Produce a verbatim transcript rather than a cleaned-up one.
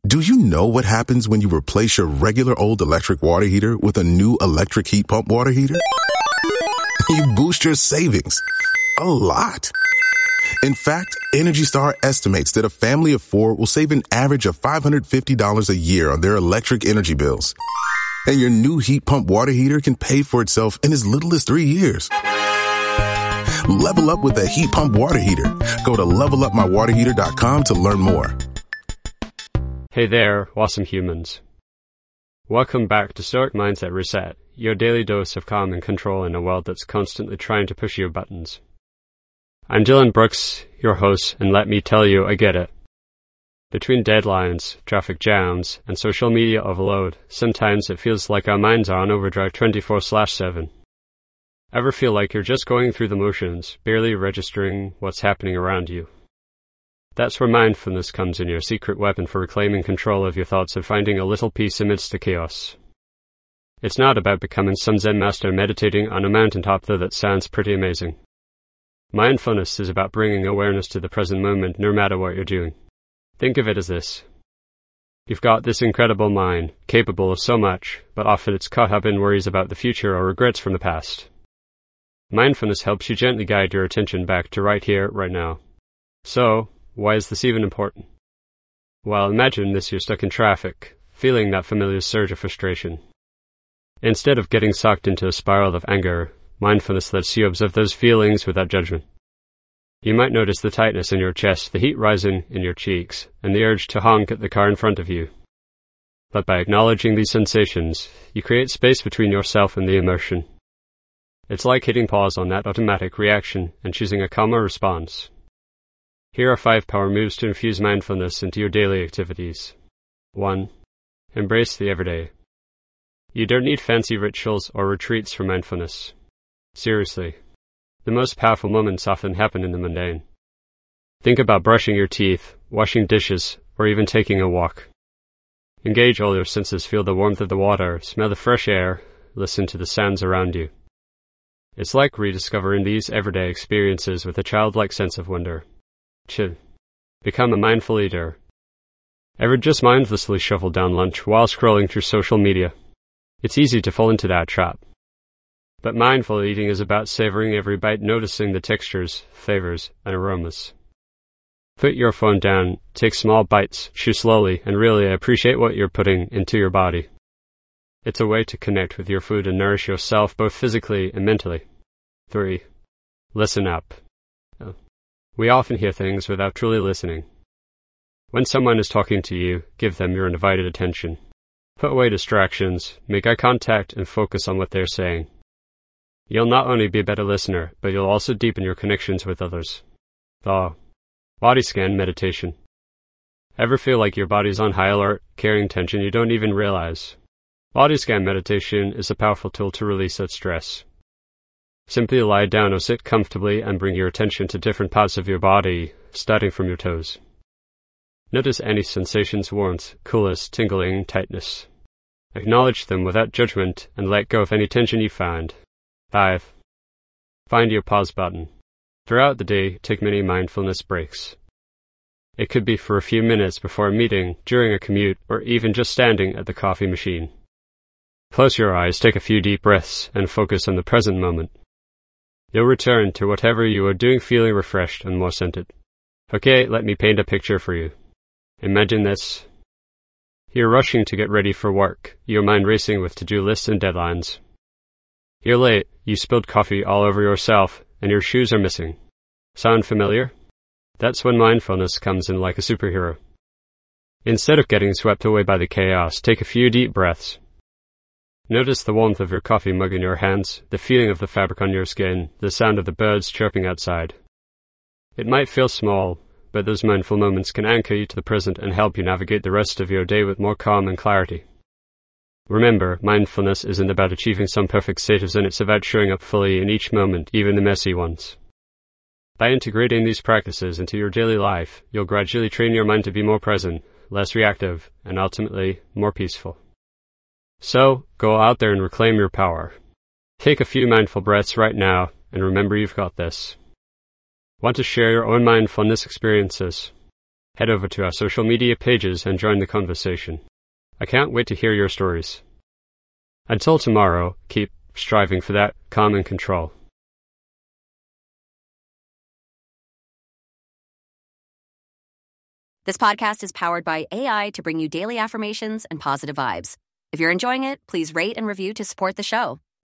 Do you know what happens when you replace your regular old electric water heater with a new electric heat pump water heater? You boost your savings a lot. In fact, Energy Star estimates that a family of four will save an average of five hundred fifty dollars a year on their electric energy bills. And your new heat pump water heater can pay for itself in as little as three years. Level up with a heat pump water heater. Go to level up my water heater dot com to learn more. Hey there, awesome humans. Welcome back to Stoic Mindset Reset, your daily dose of calm and control in a world that's constantly trying to push your buttons. I'm Dylan Brooks, your host, and let me tell you, I get it. Between deadlines, traffic jams, and social media overload, sometimes it feels like our minds are on overdrive twenty-four seven. Ever feel like you're just going through the motions, barely registering what's happening around you? That's where mindfulness comes in, your secret weapon for reclaiming control of your thoughts and finding a little peace amidst the chaos. It's not about becoming some Zen master meditating on a mountaintop, though that sounds pretty amazing. Mindfulness is about bringing awareness to the present moment no matter what you're doing. Think of it as this. You've got this incredible mind, capable of so much, but often it's caught up in worries about the future or regrets from the past. Mindfulness helps you gently guide your attention back to right here, right now. So, why is this even important? Well, imagine this: you're stuck in traffic, feeling that familiar surge of frustration. Instead of getting sucked into a spiral of anger, mindfulness lets you observe those feelings without judgment. You might notice the tightness in your chest, the heat rising in your cheeks, and the urge to honk at the car in front of you. But by acknowledging these sensations, you create space between yourself and the emotion. It's like hitting pause on that automatic reaction and choosing a calmer response. Here are five power moves to infuse mindfulness into your daily activities. one. Embrace the everyday. You don't need fancy rituals or retreats for mindfulness. Seriously, the most powerful moments often happen in the mundane. Think about brushing your teeth, washing dishes, or even taking a walk. Engage all your senses, feel the warmth of the water, smell the fresh air, listen to the sounds around you. It's like rediscovering these everyday experiences with a childlike sense of wonder. two. Become a mindful eater. Ever just mindlessly shovel down lunch while scrolling through social media? It's easy to fall into that trap. But mindful eating is about savoring every bite, noticing the textures, flavors, and aromas. Put your phone down, take small bites, chew slowly, and really appreciate what you're putting into your body. It's a way to connect with your food and nourish yourself both physically and mentally. three. Listen up. We often hear things without truly listening. When someone is talking to you, give them your undivided attention. Put away distractions, make eye contact, and focus on what they're saying. You'll not only be a better listener, but you'll also deepen your connections with others. four. Body scan meditation. Ever feel like your body's on high alert, carrying tension you don't even realize? Body scan meditation is a powerful tool to release that stress. Simply lie down or sit comfortably and bring your attention to different parts of your body, starting from your toes. Notice any sensations: warmth, coolness, tingling, tightness. Acknowledge them without judgment and let go of any tension you find. five. Find your pause button. Throughout the day, take many mindfulness breaks. It could be for a few minutes before a meeting, during a commute, or even just standing at the coffee machine. Close your eyes, take a few deep breaths, and focus on the present moment. You'll return to whatever you are doing feeling refreshed and more centered. Okay, let me paint a picture for you. Imagine this. You're rushing to get ready for work, your mind racing with to-do lists and deadlines. You're late, you spilled coffee all over yourself, and your shoes are missing. Sound familiar? That's when mindfulness comes in like a superhero. Instead of getting swept away by the chaos, take a few deep breaths. Notice the warmth of your coffee mug in your hands, the feeling of the fabric on your skin, the sound of the birds chirping outside. It might feel small, but those mindful moments can anchor you to the present and help you navigate the rest of your day with more calm and clarity. Remember, mindfulness isn't about achieving some perfect state of Zen, it's about showing up fully in each moment, even the messy ones. By integrating these practices into your daily life, you'll gradually train your mind to be more present, less reactive, and ultimately more peaceful. So, go out there and reclaim your power. Take a few mindful breaths right now, and remember you've got this. Want to share your own mindfulness experiences? Head over to our social media pages and join the conversation. I can't wait to hear your stories. Until tomorrow, keep striving for that calm and control. This podcast is powered by A I to bring you daily affirmations and positive vibes. If you're enjoying it, please rate and review to support the show.